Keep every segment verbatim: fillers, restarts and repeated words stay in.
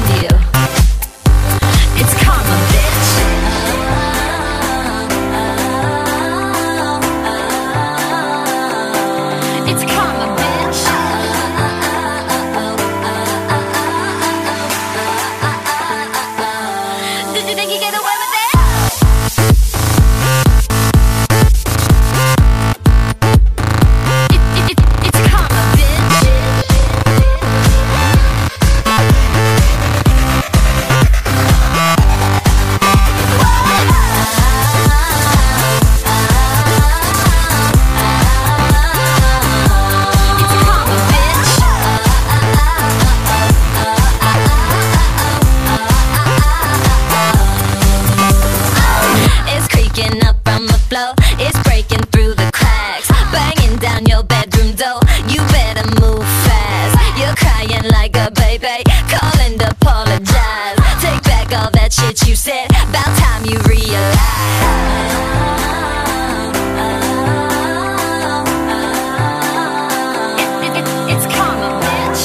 you. It's karma, bitch. It's karma, bitch. Did you think you get away with it? It, it, it, it's karma, bitch. It's breaking through the cracks, banging down your bedroom door. You better move fast. You're crying like a baby, calling to apologize. Take back all that shit you said. About time you realize. It, it, it, it's karma, bitch.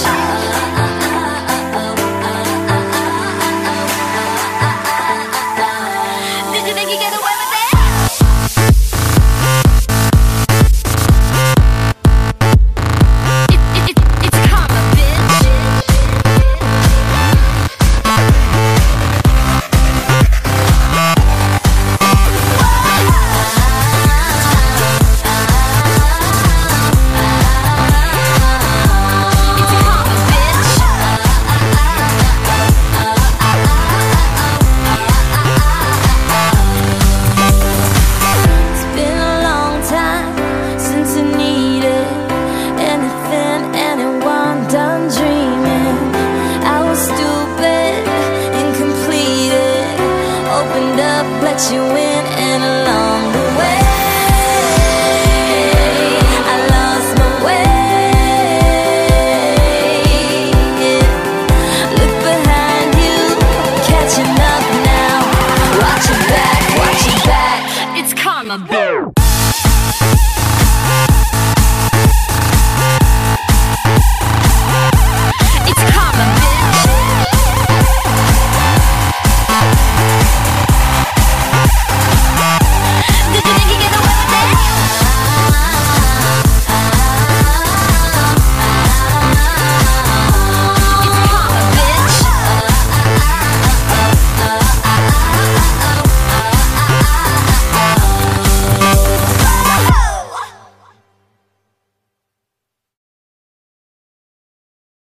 Did you think you get away with it? Let you in.